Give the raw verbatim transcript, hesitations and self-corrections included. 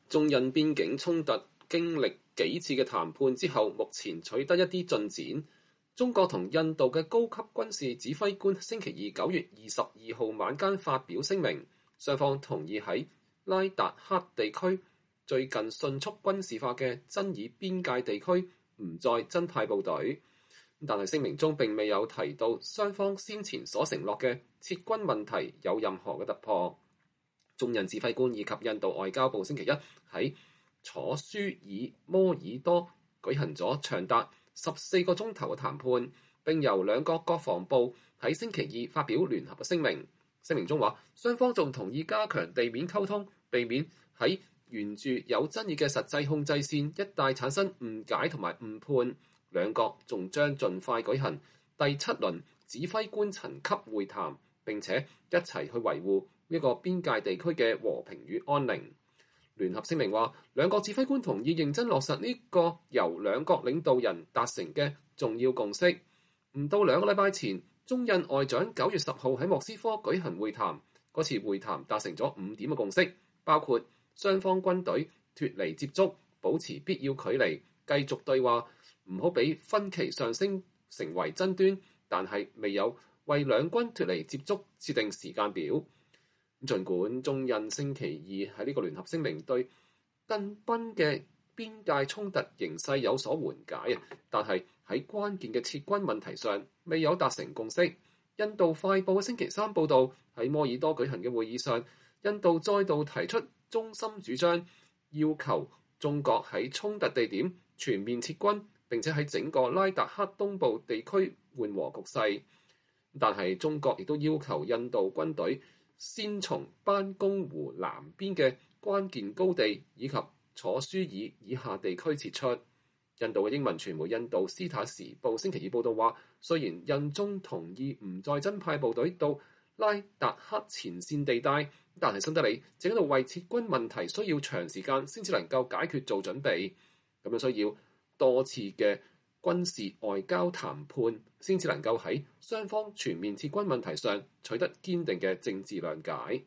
中印邊境衝突經歷幾次嘅談判之後，目前取得一啲進展。中國同印度嘅高級軍事指揮官星期二九月二十二號晚間發表聲明，雙方同意喺拉達克地區最近迅速軍事化嘅爭議邊界地區唔再增派部隊。但係聲明中並未有提到雙方先前所承諾嘅撤軍問題有任何嘅突破。中印指揮官以及印度外交部星期一喺楚舒爾摩爾多舉行咗長達十四個鐘頭嘅談判，並由兩國國防部喺星期二發表聯合嘅聲明。聲明中話，雙方仲同意加強地面溝通，避免喺沿住有爭議嘅實際控制線一帶產生誤解同埋誤判。兩國仲將盡快舉行第七輪指揮官層級會談，並且一齊去維護呢個邊界地區嘅和平與安寧。聯合聲明話，兩國指揮官同意認真落實呢個由兩國領導人達成嘅重要共識。唔到兩個禮拜前，中印外長九月十號喺莫斯科舉行會談，嗰次會談達成咗五點嘅共識，包括雙方軍隊脫離接觸，保持必要距離，繼續對話，唔好俾分歧上升成為爭端，但係未有為兩軍脫離接觸設定時間表。儘管中印星期二喺呢個聯合聲明對近濱嘅邊界衝突形勢有所緩解啊，但係喺關鍵嘅撤軍問題上未有達成共識。印度快報星期三報導，喺摩爾多舉行嘅會議上，印度再度提出中心主張，要求中國喺衝突地點全面撤軍，並且喺整個拉達克東部地區緩和局勢。但係中國亦都要求印度軍隊先從班公湖南邊嘅關鍵高地以及楚舒爾以下地區撤出。印度嘅英文傳媒《印度斯塔時報》星期二報導話，雖然印中同意唔再增派部隊到拉達克前線地帶，但係新德里正喺度為撤軍問題需要長時間先至能夠解決做準備，咁樣需要多次嘅軍事外交談判先至能夠喺雙方全面撤軍問題上取得堅定嘅政治諒解。